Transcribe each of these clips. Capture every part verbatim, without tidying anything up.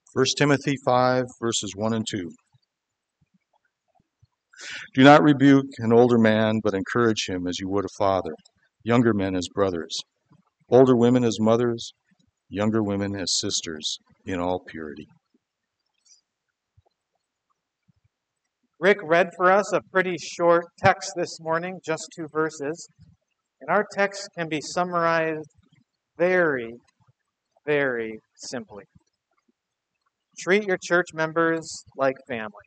First Timothy five, verses one and two. Do not rebuke an older man, but encourage him as you would a father, younger men as brothers, older women as mothers, younger women as sisters, in all purity. Rick read for us a pretty short text this morning, just two verses. And our text can be summarized very, very simply. Treat your church members like family.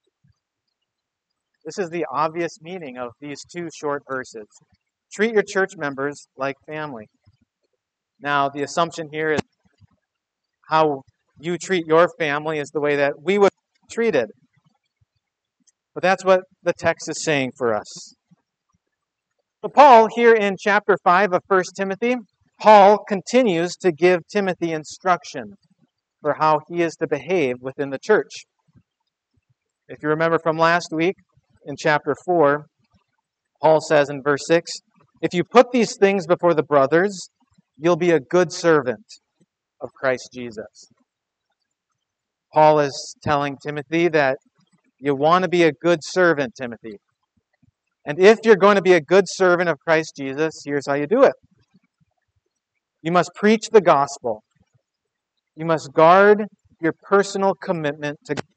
This is the obvious meaning of these two short verses. Treat your church members like family. Now, the assumption here is how you treat your family is the way that we would be treated. But that's what the text is saying for us. So Paul, here in chapter five of First Timothy, Paul continues to give Timothy instruction for how he is to behave within the church. If you remember from last week, in chapter four, Paul says in verse six, if you put these things before the brothers, you'll be a good servant of Christ Jesus. Paul is telling Timothy that you want to be a good servant, Timothy. And if you're going to be a good servant of Christ Jesus, here's how you do it. You must preach the gospel. You must guard your personal commitment to God.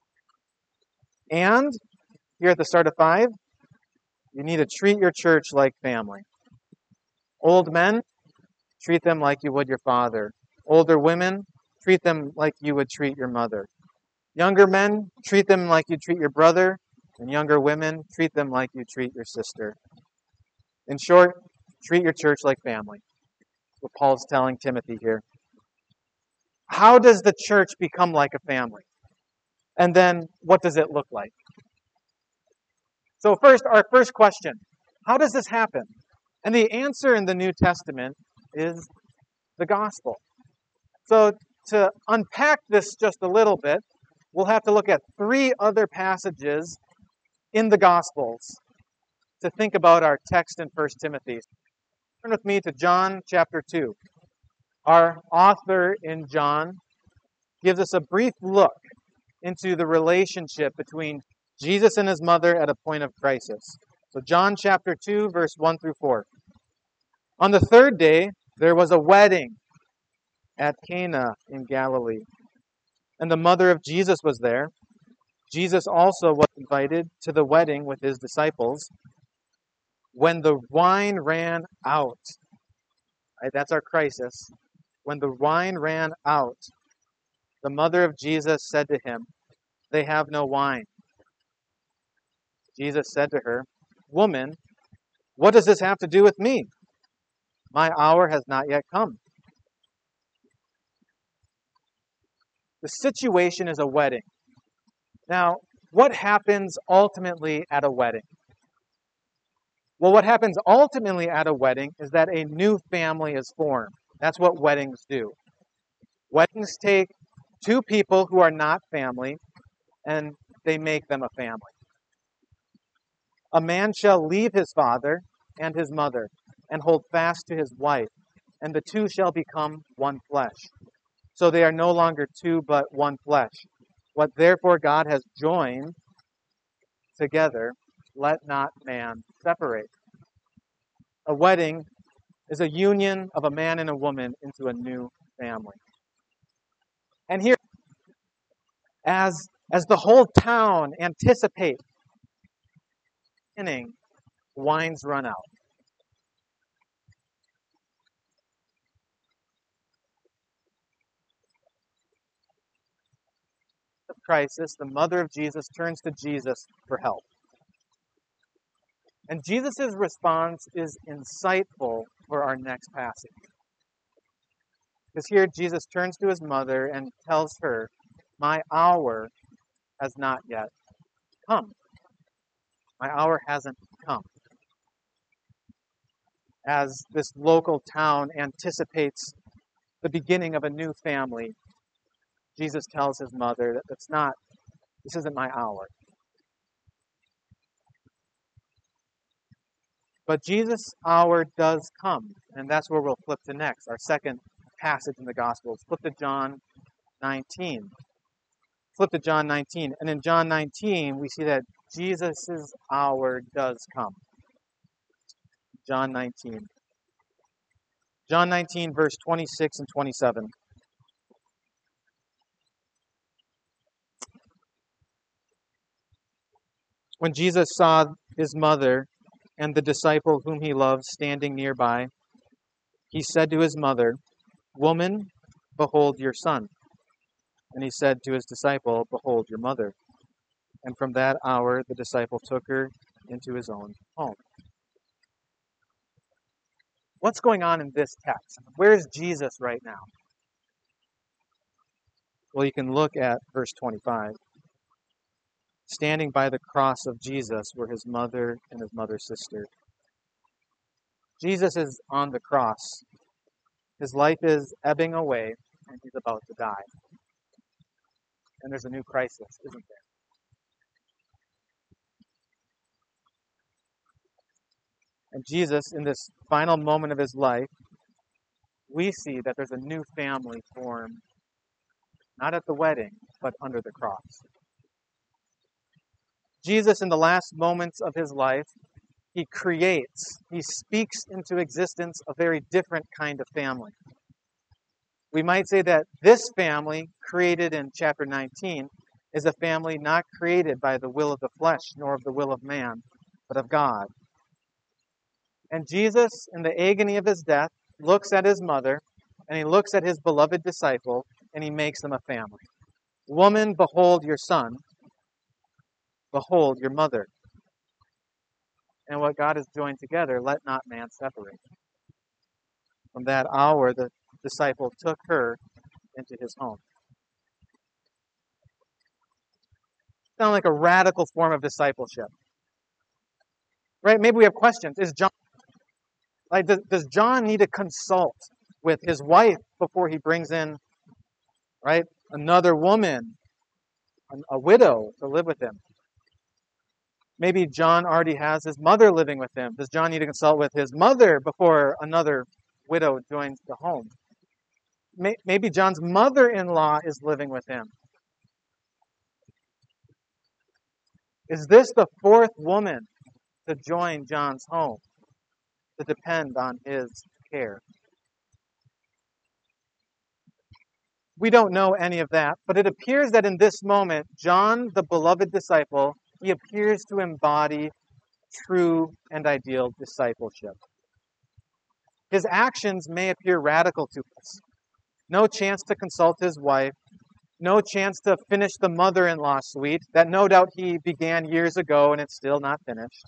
And here at the start of five, you need to treat your church like family. Old men, treat them like you would your father. Older women, treat them like you would treat your mother. Younger men, treat them like you treat your brother. And younger women, treat them like you treat your sister. In short, treat your church like family. That's what Paul's telling Timothy here. How does the church become like a family? And then, what does it look like? So first, our first question, how does this happen? And the answer in the New Testament is the gospel. So to unpack this just a little bit, we'll have to look at three other passages in the Gospels to think about our text in First Timothy. Turn with me to John chapter two. Our author in John gives us a brief look into the relationship between Jesus and his mother at a point of crisis. So John chapter two, verse one through four. On the third day, there was a wedding at Cana in Galilee, and the mother of Jesus was there. Jesus also was invited to the wedding with his disciples. When the wine ran out, right, that's our crisis. When the wine ran out, the mother of Jesus said to him, "They have no wine." Jesus said to her, "Woman, what does this have to do with me? My hour has not yet come." The situation is a wedding. Now, what happens ultimately at a wedding? Well, what happens ultimately at a wedding is that a new family is formed. That's what weddings do. Weddings take two people who are not family and they make them a family. A man shall leave his father and his mother and hold fast to his wife, and the two shall become one flesh. So they are no longer two, but one flesh. What therefore God has joined together, let not man separate. A wedding is a union of a man and a woman into a new family. And here, as, as the whole town anticipates, wines run out. The crisis, the mother of Jesus turns to Jesus for help. And Jesus' response is insightful for our next passage. Because here Jesus turns to his mother and tells her, "My hour has not yet come." My hour hasn't come. As this local town anticipates the beginning of a new family, Jesus tells his mother that it's not, this isn't my hour. But Jesus' hour does come, and that's where we'll flip to next, our second passage in the Gospels. Flip to John nineteen. Flip to John nineteen. And in John nineteen, we see that Jesus' hour does come. John nineteen. John nineteen, verse twenty-six and twenty-seven. When Jesus saw his mother and the disciple whom he loved standing nearby, he said to his mother, "Woman, behold your son." And he said to his disciple, "Behold your mother." And from that hour the disciple took her into his own home. What's going on in this text? Where's Jesus right now? Well, you can look at verse twenty-five. Standing by the cross of Jesus were his mother and his mother's sister. Jesus is on the cross. His life is ebbing away, and he's about to die. And there's a new crisis, isn't there? And Jesus, in this final moment of his life, we see that there's a new family formed, not at the wedding, but under the cross. Jesus, in the last moments of his life, he creates, he speaks into existence a very different kind of family. We might say that this family, created in chapter nineteen, is a family not created by the will of the flesh nor of the will of man, but of God. And Jesus, in the agony of his death, looks at his mother, and he looks at his beloved disciple, and he makes them a family. Woman, behold your son. Behold your mother. And what God has joined together, let not man separate. From that hour, the disciple took her into his home. Sound like a radical form of discipleship, right? Maybe we have questions. Is John like does, does John need to consult with his wife before he brings in, right, another woman, a widow, to live with him? Maybe John already has his mother living with him. Does John need to consult with his mother before another widow joins the home? Maybe John's mother-in-law is living with him. Is this the fourth woman to join John's home, to depend on his care? We don't know any of that, but it appears that in this moment, John, the beloved disciple, he appears to embody true and ideal discipleship. His actions may appear radical to us. No chance to consult his wife, no chance to finish the mother-in-law suite that no doubt he began years ago and it's still not finished.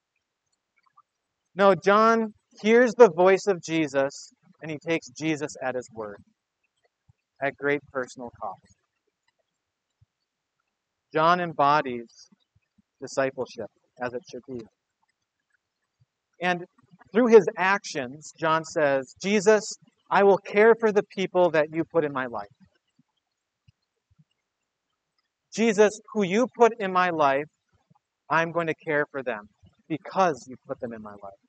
No, John hears the voice of Jesus and he takes Jesus at his word at great personal cost. John embodies discipleship as it should be. And through his actions, John says, Jesus, I will care for the people that you put in my life. Jesus, who you put in my life, I'm going to care for them because you put them in my life.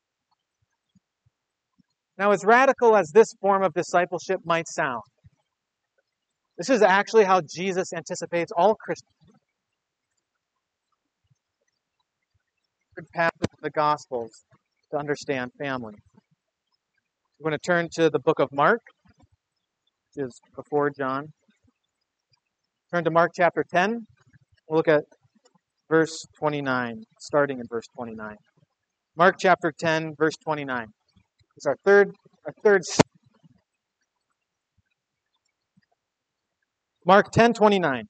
Now, as radical as this form of discipleship might sound, this is actually how Jesus anticipates all Christians. Passage of the Gospels to understand family. We're going to turn to the book of Mark, which is before John. Turn to Mark chapter ten. We'll look at verse twenty-nine, starting in verse twenty-nine. Mark chapter ten, verse twenty-nine. It's our third, our third. Mark ten, twenty-nine.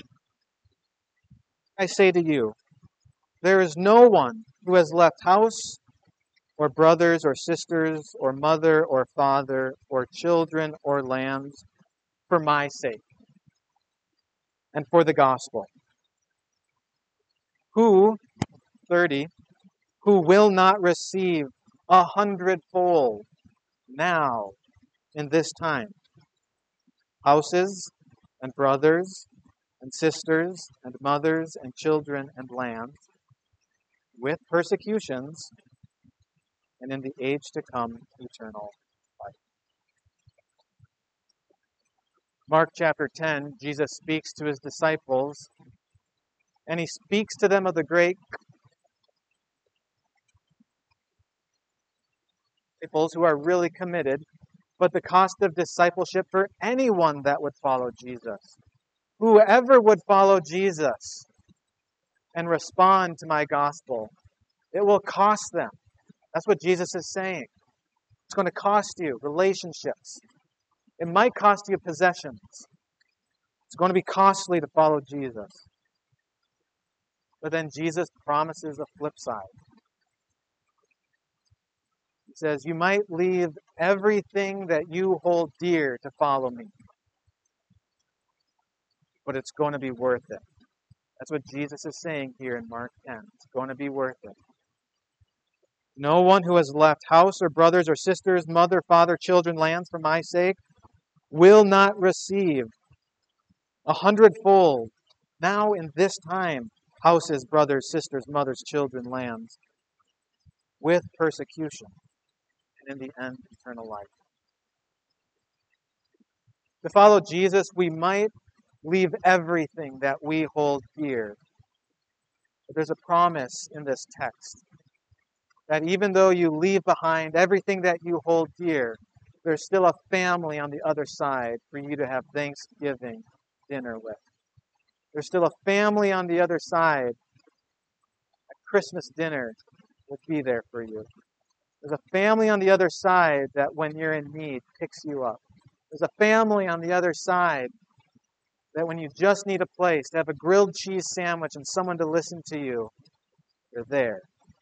I say to you, there is no one who has left house or brothers or sisters or mother or father or children or lands for my sake and for the gospel, who, thirty, who will not receive a hundredfold now in this time, houses and brothers and sisters and mothers and children and lands, with persecutions, and in the age to come, eternal life. Mark chapter ten, Jesus speaks to his disciples, and he speaks to them of the great disciples who are really committed, but the cost of discipleship for anyone that would follow Jesus. Whoever would follow Jesus and respond to my gospel, it will cost them. That's what Jesus is saying. It's going to cost you relationships. It might cost you possessions. It's going to be costly to follow Jesus. But then Jesus promises a flip side. He says, you might leave everything that you hold dear to follow me, but it's going to be worth it. That's what Jesus is saying here in Mark ten. It's going to be worth it. No one who has left house or brothers or sisters, mother, father, children, lands for my sake will not receive a hundredfold now in this time houses, brothers, sisters, mothers, children, lands with persecution, and in the end, eternal life. To follow Jesus, we might leave everything that we hold dear. But there's a promise in this text that even though you leave behind everything that you hold dear, there's still a family on the other side for you to have Thanksgiving dinner with. There's still a family on the other side. A Christmas dinner will be there for you. There's a family on the other side that when you're in need picks you up. There's a family on the other side that when you just need a place to have a grilled cheese sandwich and someone to listen to you, they're there.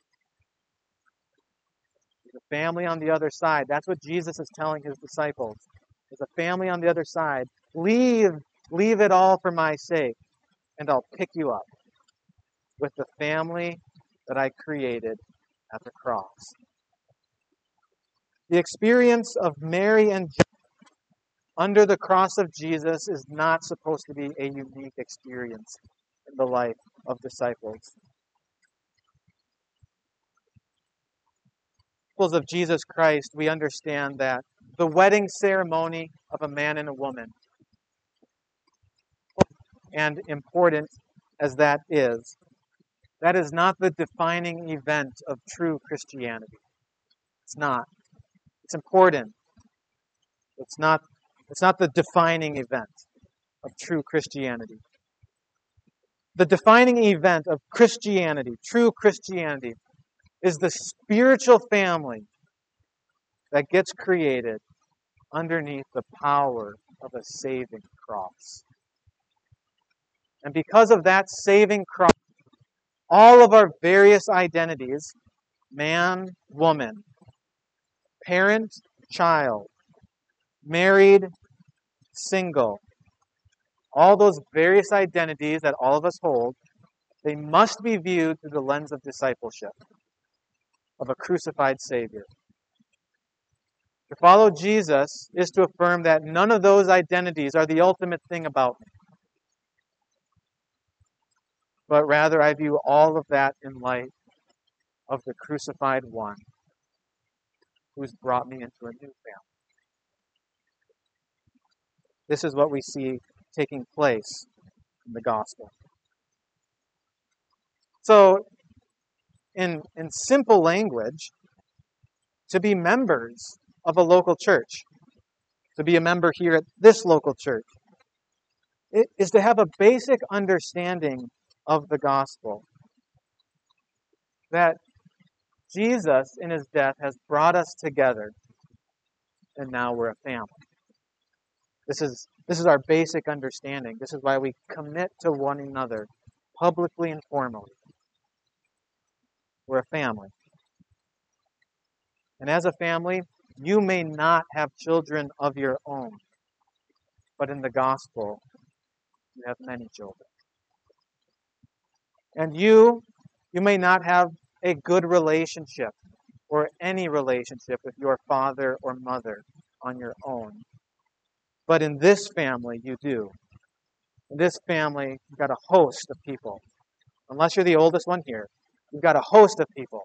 There's a family on the other side. That's what Jesus is telling his disciples. There's a family on the other side. Leave, leave it all for my sake, and I'll pick you up with the family that I created at the cross. The experience of Mary and Joseph under the cross of Jesus is not supposed to be a unique experience in the life of disciples. Disciples of Jesus Christ, we understand that the wedding ceremony of a man and a woman, and important as that is, that is not the defining event of true Christianity. It's not. It's important. It's not, it's not the defining event of true Christianity. The defining event of Christianity, true Christianity, is the spiritual family that gets created underneath the power of a saving cross. And because of that saving cross, all of our various identities, man, woman, parent, child, married, single, all those various identities that all of us hold, they must be viewed through the lens of discipleship, of a crucified Savior. To follow Jesus is to affirm that none of those identities are the ultimate thing about me, but rather I view all of that in light of the crucified one who's brought me into a new family. This is what we see taking place in the gospel. So, in, in simple language, to be members of a local church, to be a member here at this local church, it is to have a basic understanding of the gospel. That Jesus, in his death, has brought us together, and now we're a family. This is, this is our basic understanding. This is why we commit to one another, publicly and formally. We're a family. And as a family, you may not have children of your own, but in the gospel, you have many children. And you, you may not have a good relationship or any relationship with your father or mother on your own. But in this family, you do. In this family, you've got a host of people. Unless you're the oldest one here, you've got a host of people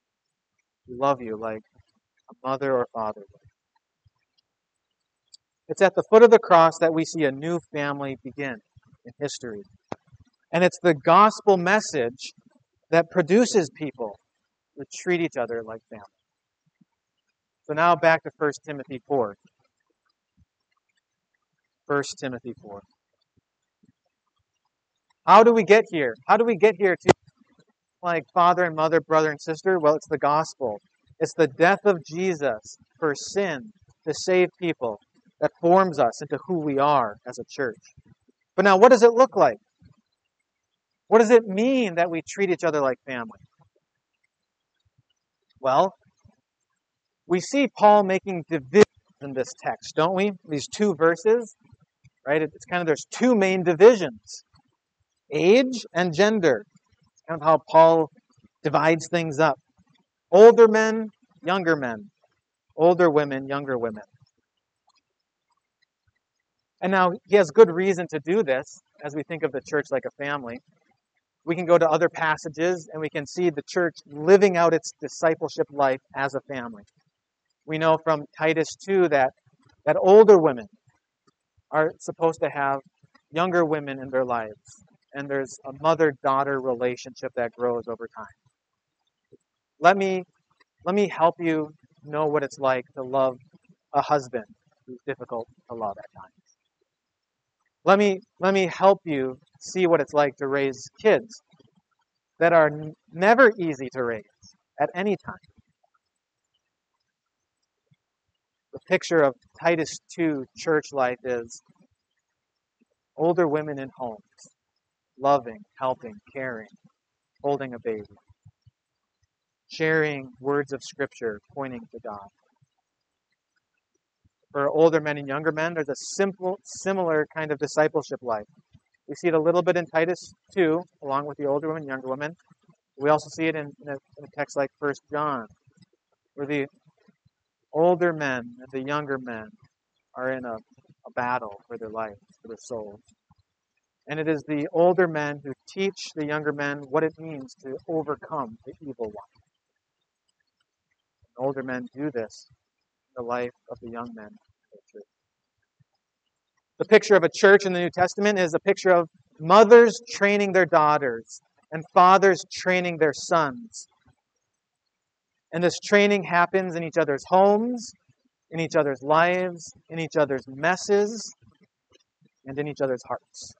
who love you like a mother or father would. It's at the foot of the cross that we see a new family begin in history. And it's the gospel message that produces people who treat each other like family. So now back to First Timothy four. First Timothy four. How do we get here? How do we get here to like father and mother, brother and sister? Well, it's the gospel. It's the death of Jesus for sin to save people that forms us into who we are as a church. But now, what does it look like? What does it mean that we treat each other like family? Well, we see Paul making divisions in this text, don't we? These two verses, right? It's kind of, there's two main divisions. Age and gender. Kind of how Paul divides things up. Older men, younger men. Older women, younger women. And now he has good reason to do this as we think of the church like a family. We can go to other passages and we can see the church living out its discipleship life as a family. We know from Titus two that, that older women are supposed to have younger women in their lives. And there's a mother-daughter relationship that grows over time. Let me, let me help you know what it's like to love a husband who's difficult to love at times. Let me, let me help you see what it's like to raise kids that are n- never easy to raise at any time. The picture of Titus two church life is older women in homes, loving, helping, caring, holding a baby, sharing words of Scripture pointing to God. For older men and younger men, there's a simple, similar kind of discipleship life. We see it a little bit in Titus two, along with the older women and younger women. We also see it in, in, a, in a text like First John, where the older men and the younger men are in a, a battle for their lives, for their souls. And it is the older men who teach the younger men what it means to overcome the evil one. And older men do this in the life of the young men in the church. The picture of a church in the New Testament is a picture of mothers training their daughters and fathers training their sons. And this training happens in each other's homes, in each other's lives, in each other's messes, and in each other's hearts.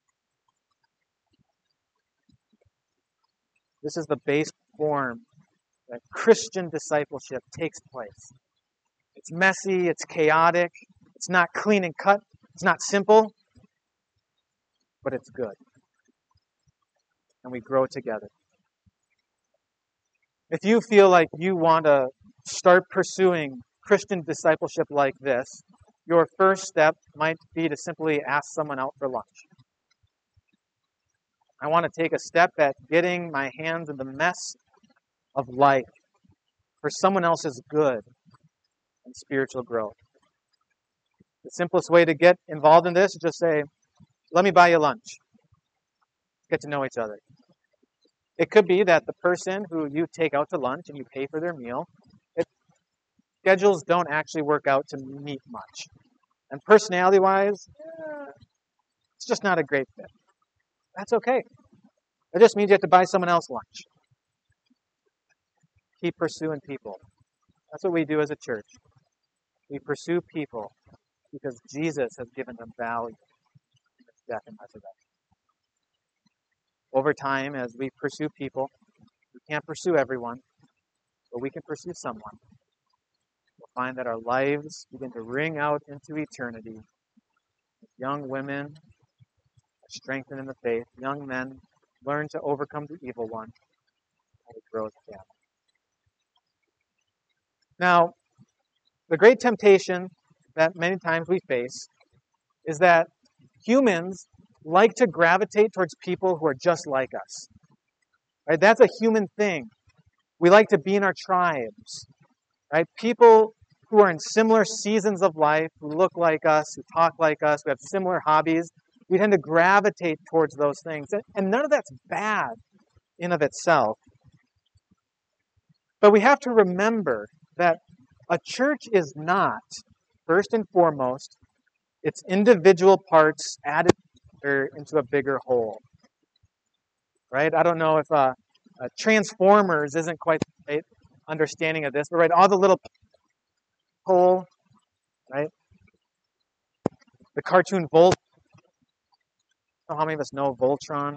This is the base form that Christian discipleship takes place. It's messy, it's chaotic, it's not clean and cut, it's not simple, but it's good. And we grow together. If you feel like you want to start pursuing Christian discipleship like this, your first step might be to simply ask someone out for lunch. I want to take a step at getting my hands in the mess of life for someone else's good and spiritual growth. The simplest way to get involved in this is just say, let me buy you lunch. Get to know each other. It could be that the person who you take out to lunch and you pay for their meal, it, schedules don't actually work out to meet much. And personality-wise, eh, it's just not a great fit. That's okay. It just means you have to buy someone else lunch. Keep pursuing people. That's what we do as a church. We pursue people because Jesus has given them value in his death and resurrection. Over time, as we pursue people, we can't pursue everyone, but we can pursue someone. We'll find that our lives begin to ring out into eternity. Young women are strengthened in the faith. Young men learn to overcome the evil one, and we grow as a family. Now, the great temptation that many times we face is that humans like to gravitate towards people who are just like us. Right? That's a human thing. We like to be in our tribes. Right? People who are in similar seasons of life, who look like us, who talk like us, who have similar hobbies, we tend to gravitate towards those things. And none of that's bad in of itself. But we have to remember that a church is not, first and foremost, It's individual parts added together into a bigger whole. Right? I don't know if uh, uh, Transformers isn't quite the right understanding of this, but right, all the little whole, right? The cartoon Volt. I don't know how many of us know Voltron?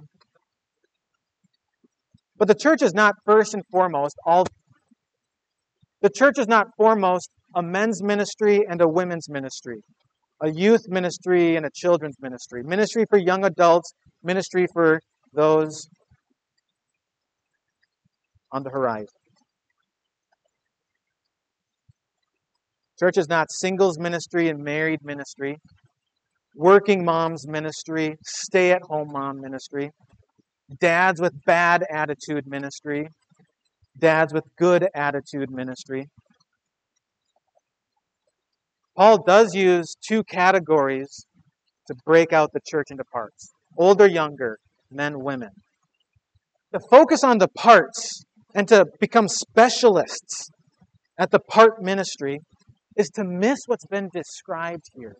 But the church is not first and foremost all. The church is not foremost a men's ministry and a women's ministry, a youth ministry and a children's ministry, ministry for young adults, ministry for those on the horizon. Church is not singles ministry and married ministry, working moms ministry, stay-at-home mom ministry, dads with bad attitude ministry, dads with good attitude ministry. Paul does use two categories to break out the church into parts: older, younger, men, women. To focus on the parts and to become specialists at the part ministry is to miss what's been described here.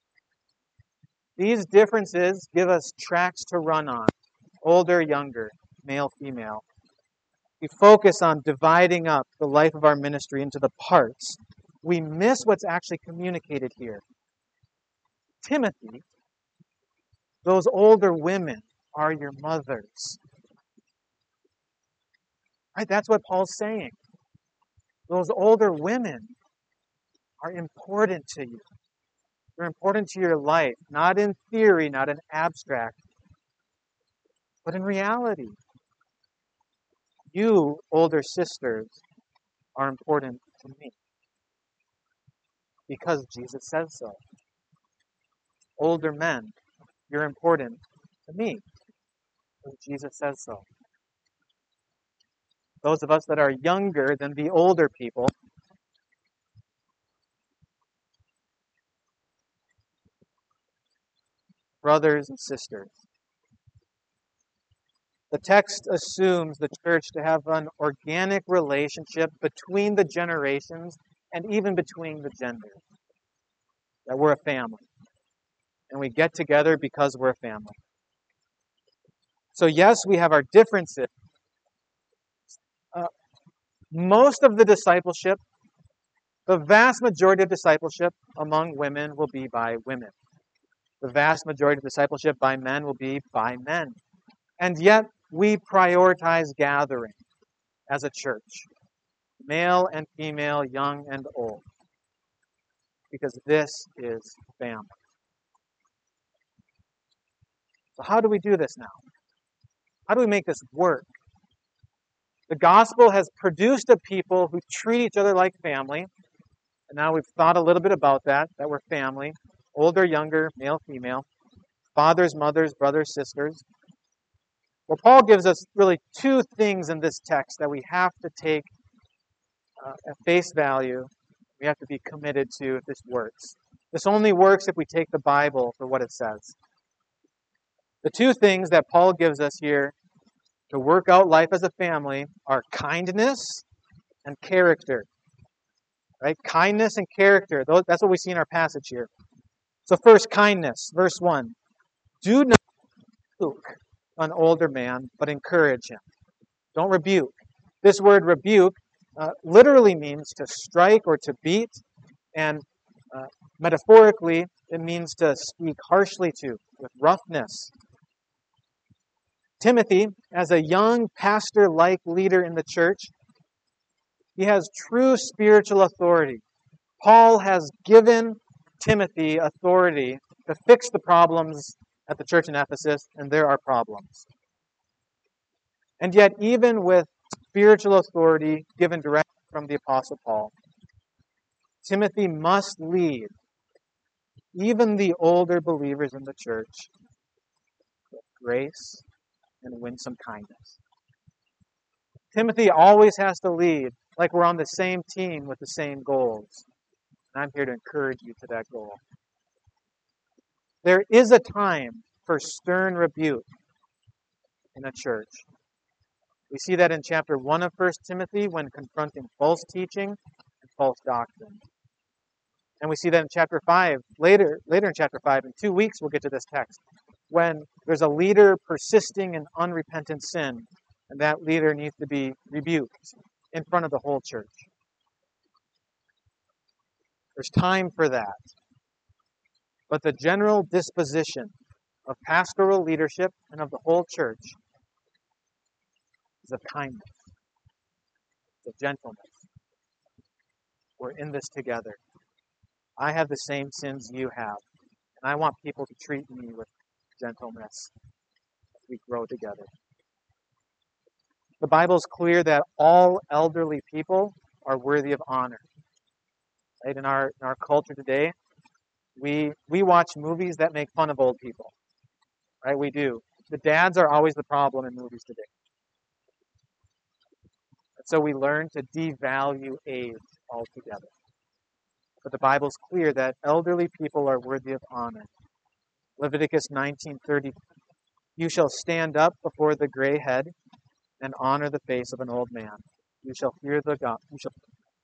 These differences give us tracks to run on: older, younger, male, female. We focus on dividing up the life of our ministry into the parts. We miss what's actually communicated here. Timothy, those older women are your mothers. Right? That's what Paul's saying. Those older women are important to you. They're important to your life, not in theory, not in abstract, but in reality. You, older sisters, are important to me because Jesus says so. Older men, you're important to me because Jesus says so. Those of us that are younger than the older people, brothers and sisters. The text assumes the church to have an organic relationship between the generations and even between the genders. That we're a family. And we get together because we're a family. So yes, we have our differences. Uh, most of the discipleship, the vast majority of discipleship among women will be by women. The vast majority of discipleship by men will be by men. And yet, we prioritize gathering as a church, male and female, young and old, because this is family. So how do we do this now? How do we make this work? The gospel has produced a people who treat each other like family. And now we've thought a little bit about that, that we're family. Older, younger, male, female. Fathers, mothers, brothers, sisters. Well, Paul gives us really two things in this text that we have to take uh, at face value. We have to be committed to if this works. This only works if we take the Bible for what it says. The two things that Paul gives us here to work out life as a family are kindness and character. Right? Kindness and character. That's what we see in our passage here. So first, kindness. Verse one. Do not rebuke an older man, but encourage him. Don't rebuke. This word rebuke uh, literally means to strike or to beat, and uh, metaphorically, it means to speak harshly to, with roughness. Timothy, as a young pastor-like leader in the church, he has true spiritual authority. Paul has given Timothy authority to fix the problems at the church in Ephesus, and there are problems. And yet, even with spiritual authority given directly from the Apostle Paul, Timothy must lead even the older believers in the church with grace and winsome kindness. Timothy always has to lead like we're on the same team with the same goals. And I'm here to encourage you to that goal. There is a time for stern rebuke in a church. We see that in chapter one of First Timothy when confronting false teaching and false doctrine. And we see that in chapter five, later, later in chapter five, in two weeks we'll get to this text, when there's a leader persisting in unrepentant sin, and that leader needs to be rebuked in front of the whole church. There's time for that. But the general disposition of pastoral leadership and of the whole church is of kindness, of gentleness. We're in this together. I have the same sins you have, and I want people to treat me with gentleness as we grow together. The Bible is clear that all elderly people are worthy of honor. Right? In our in our culture today, we we watch movies that make fun of old people. Right? We do. The dads are always the problem in movies today. And so we learn to devalue age altogether. But the Bible is clear that elderly people are worthy of honor. Leviticus nineteen thirty, you shall stand up before the gray head and honor the face of an old man. You shall fear the God. You shall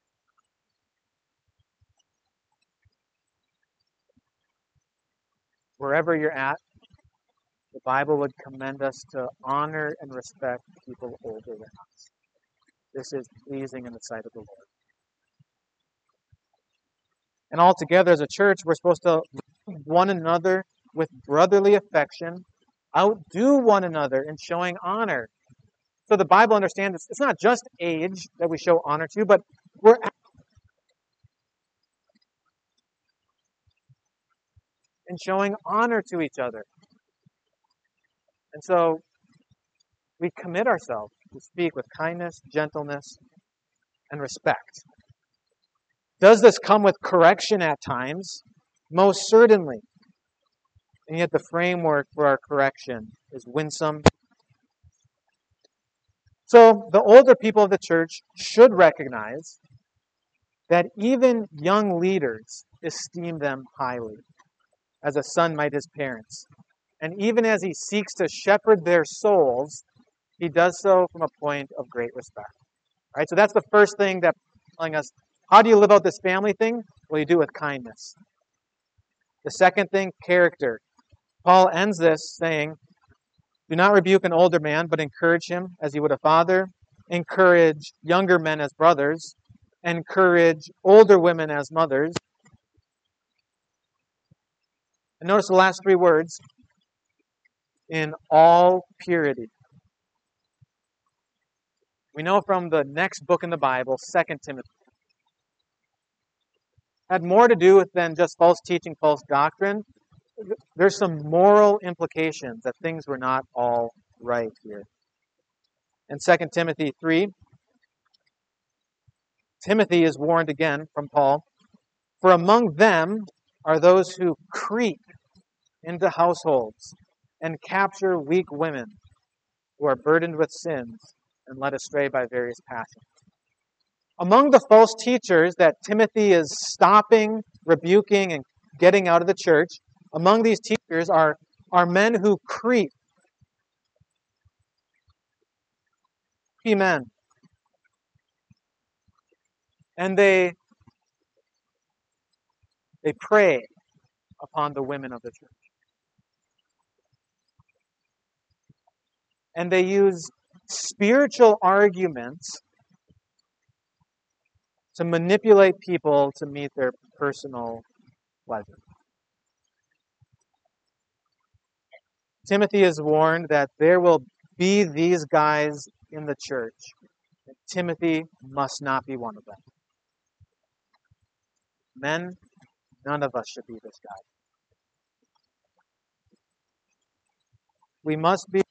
Wherever you're at, the Bible would commend us to honor and respect people older than us. This is pleasing in the sight of the Lord. And altogether as a church, we're supposed to love one another with brotherly affection, outdo one another in showing honor. So the Bible understands it's, it's not just age that we show honor to, but we're in showing honor to each other. And so we commit ourselves to speak with kindness, gentleness, and respect. Does this come with correction at times? Most certainly. And yet the framework for our correction is winsome. So the older people of the church should recognize that even young leaders esteem them highly, as a son might his parents. And even as he seeks to shepherd their souls, he does so from a point of great respect. All right, so that's the first thing that's telling us, how do you live out this family thing? Well, you do it with kindness. The second thing, character. Paul ends this saying, do not rebuke an older man, but encourage him as you would a father. Encourage younger men as brothers. Encourage older women as mothers. And notice the last three words, in all purity. We know from the next book in the Bible, Second Timothy, had more to do with than just false teaching, false doctrine. There's some moral implications that things were not all right here. In Second Timothy three, Timothy is warned again from Paul, for among them are those who creep into households and capture weak women who are burdened with sins and led astray by various passions. Among the false teachers that Timothy is stopping, rebuking, and getting out of the church, among these teachers are, are men who creep. Men. And they, they prey upon the women of the church. And they use spiritual arguments to manipulate people to meet their personal pleasure. Timothy is warned that there will be these guys in the church. And Timothy must not be one of them. Men, none of us should be this guy. We must be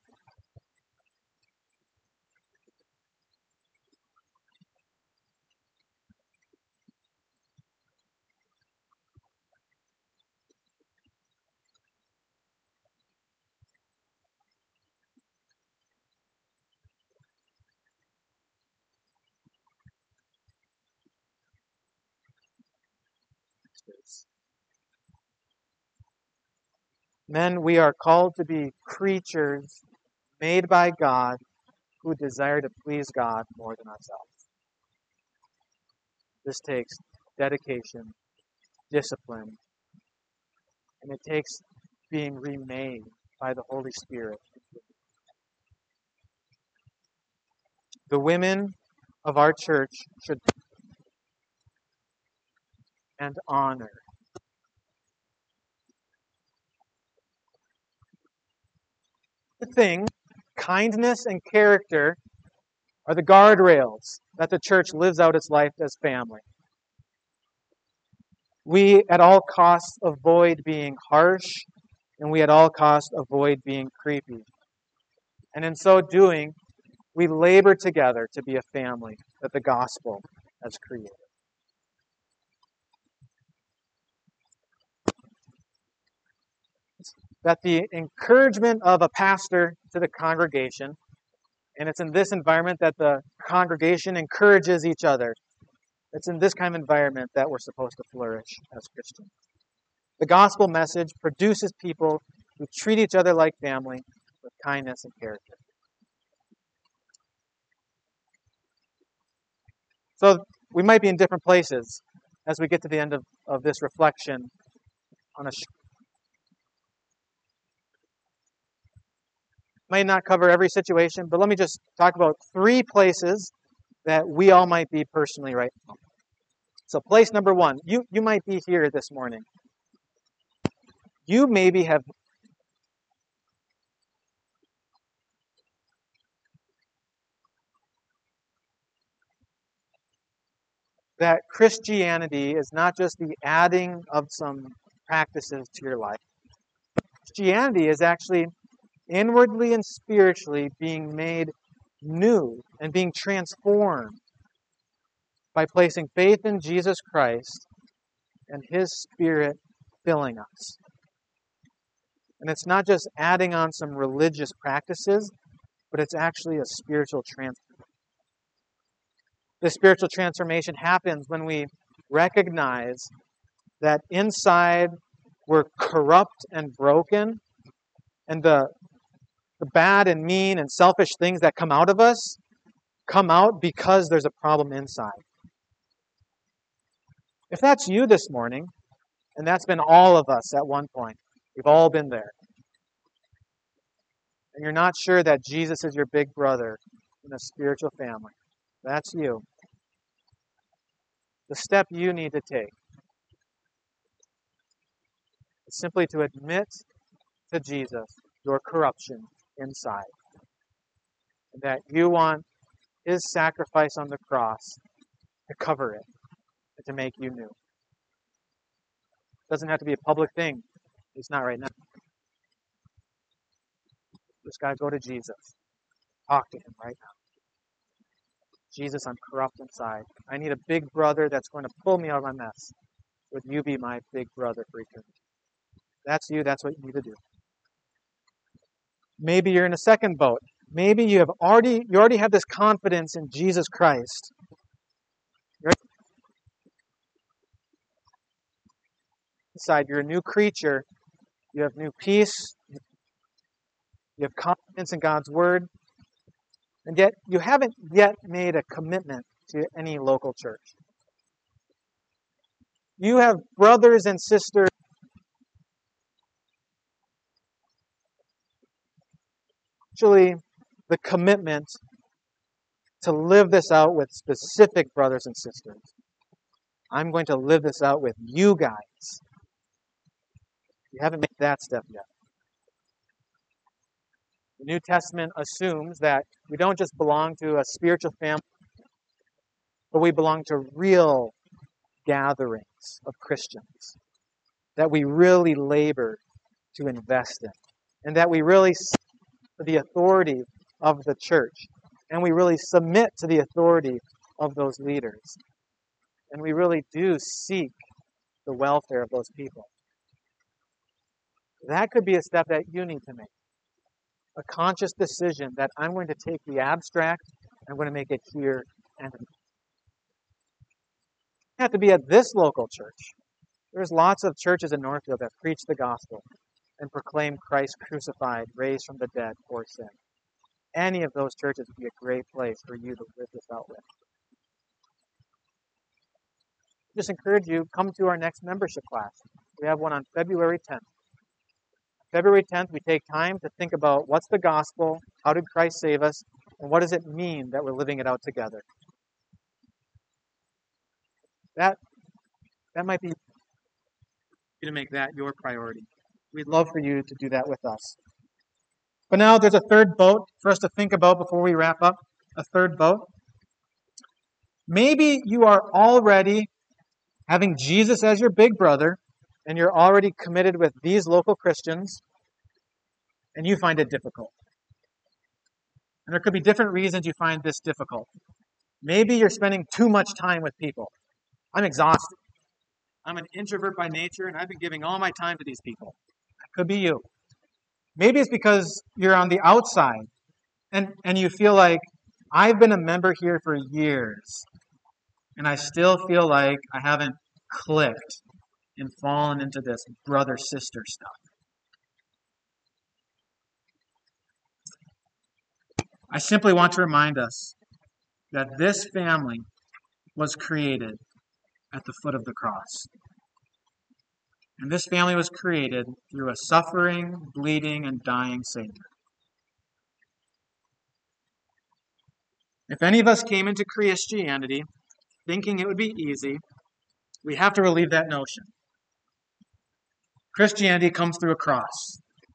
Men, we are called to be creatures made by God who desire to please God more than ourselves. This takes dedication discipline, and it takes being remade by the Holy Spirit. The women of our church should and honor. The thing, kindness and character are the guardrails that the church lives out its life as family. We at all costs avoid being harsh, and we at all costs avoid being creepy. And in so doing, we labor together to be a family that the gospel has created. That the encouragement of a pastor to the congregation, and it's in this environment that the congregation encourages each other. It's in this kind of environment that we're supposed to flourish as Christians. The gospel message produces people who treat each other like family with kindness and character. So we might be in different places as we get to the end of, of this reflection on a sh- might not cover every situation, but let me just talk about three places that we all might be personally right now. So place number one, you, you might be here this morning. You maybe have that Christianity is not just the adding of some practices to your life. Christianity is actually inwardly and spiritually being made new and being transformed by placing faith in Jesus Christ and His Spirit filling us. And it's not just adding on some religious practices, but it's actually a spiritual transformation. This spiritual transformation happens when we recognize that inside we're corrupt and broken, and the, the bad and mean and selfish things that come out of us come out because there's a problem inside. If that's you this morning, and that's been all of us at one point, we've all been there, and you're not sure that Jesus is your big brother in a spiritual family, that's you. The step you need to take is simply to admit to Jesus your corruption inside, and that you want His sacrifice on the cross to cover it and to make you new. It doesn't have to be a public thing. It's not right now. Just got to go to Jesus. Talk to Him right now. Jesus, I'm corrupt inside. I need a big brother that's going to pull me out of my mess. Would you be my big brother for eternity? That's you. That's what you need to do. Maybe you're in a second boat. Maybe you have already you already have this confidence in Jesus Christ. You're inside, you're a new creature. You have new peace. You have confidence in God's word. And yet you haven't yet made a commitment to any local church. You have brothers and sisters actually the commitment to live this out with specific brothers and sisters. I'm going to live this out with you guys. You haven't made that step yet. The New Testament assumes that we don't just belong to a spiritual family, but we belong to real gatherings of Christians that we really labor to invest in, and that we really submit to the authority of the church, and we really submit to the authority of those leaders, and we really do seek the welfare of those people. That could be a step that you need to make. A conscious decision that I'm going to take the abstract, I'm going to make it here and now. You don't have to be at this local church. There's lots of churches in Northfield that preach the gospel and proclaim Christ crucified, raised from the dead for sin. Any of those churches would be a great place for you to live this out with. just encourage you, come to our next membership class. We have one on February tenth. February tenth, we take time to think about what's the gospel, how did Christ save us, and what does it mean that we're living it out together. That, that might be you to make that your priority. We'd love for you to do that with us. But now there's a third boat for us to think about before we wrap up. A third boat. Maybe you are already having Jesus as your big brother, and you're already committed with these local Christians, and you find it difficult. And there could be different reasons you find this difficult. Maybe you're spending too much time with people. I'm exhausted. I'm an introvert by nature, and I've been giving all my time to these people. That could be you. Maybe it's because you're on the outside, and, and you feel like, I've been a member here for years, and I still feel like I haven't clicked and fallen into this brother-sister stuff. I simply want to remind us that this family was created at the foot of the cross. And this family was created through a suffering, bleeding, and dying Savior. If any of us came into Christianity thinking it would be easy, we have to relieve that notion. Christianity comes through a cross.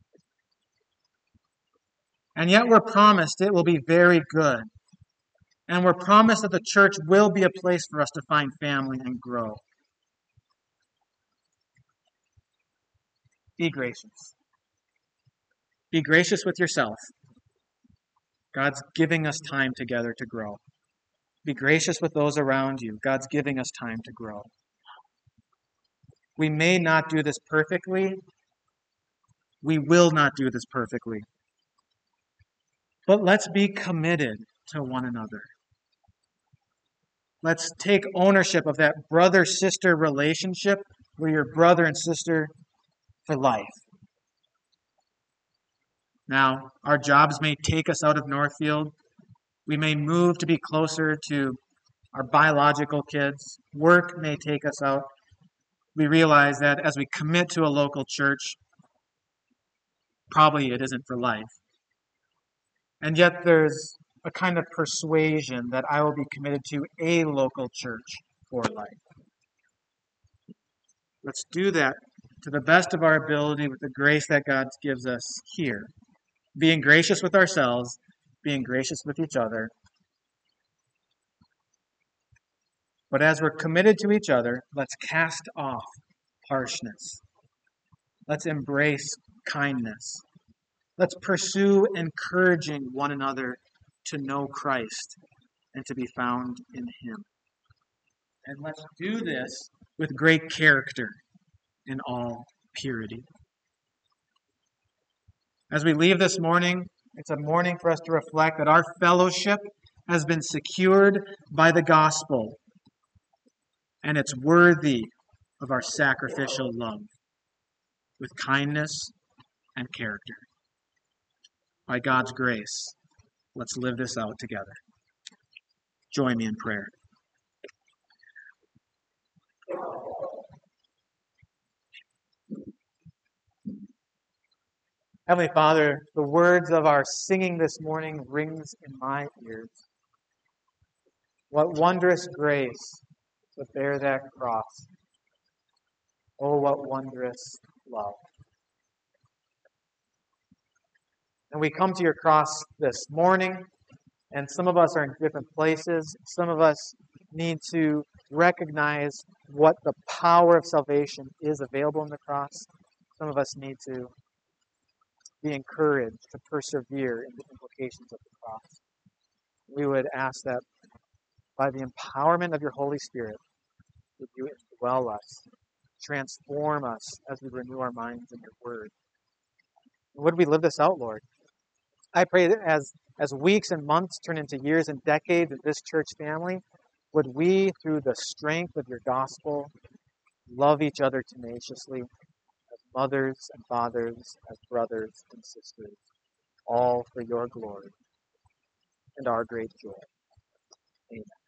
And yet we're promised it will be very good. And we're promised that the church will be a place for us to find family and grow. Be gracious. Be gracious with yourself. God's giving us time together to grow. Be gracious with those around you. God's giving us time to grow. We may not do this perfectly. We will not do this perfectly. But let's be committed to one another. Let's take ownership of that brother-sister relationship where you're brother and sister for life. Now, our jobs may take us out of Northfield. We may move to be closer to our biological kids. Work may take us out. We realize that as we commit to a local church, probably it isn't for life. And yet there's a kind of persuasion that I will be committed to a local church for life. Let's do that to the best of our ability with the grace that God gives us here. Being gracious with ourselves, being gracious with each other. But as we're committed to each other, let's cast off harshness. Let's embrace kindness. Let's pursue encouraging one another to know Christ and to be found in Him. And let's do this with great character in all purity. As we leave this morning, it's a morning for us to reflect that our fellowship has been secured by the gospel, and it's worthy of our sacrificial love with kindness and character. By God's grace, let's live this out together. Join me in prayer. Heavenly Father, the words of our singing this morning rings in my ears. What wondrous grace to bear that cross. Oh, what wondrous love. And we come to your cross this morning, and some of us are in different places. Some of us need to recognize what the power of salvation is available in the cross. Some of us need to be encouraged to persevere in the implications of the cross. We would ask that by the empowerment of your Holy Spirit, would you indwell us, transform us as we renew our minds in your word. And would we live this out, Lord? I pray that as, as weeks and months turn into years and decades of this church family, would we, through the strength of your gospel, love each other tenaciously, as mothers and fathers, as brothers and sisters, all for your glory and our great joy. Amen.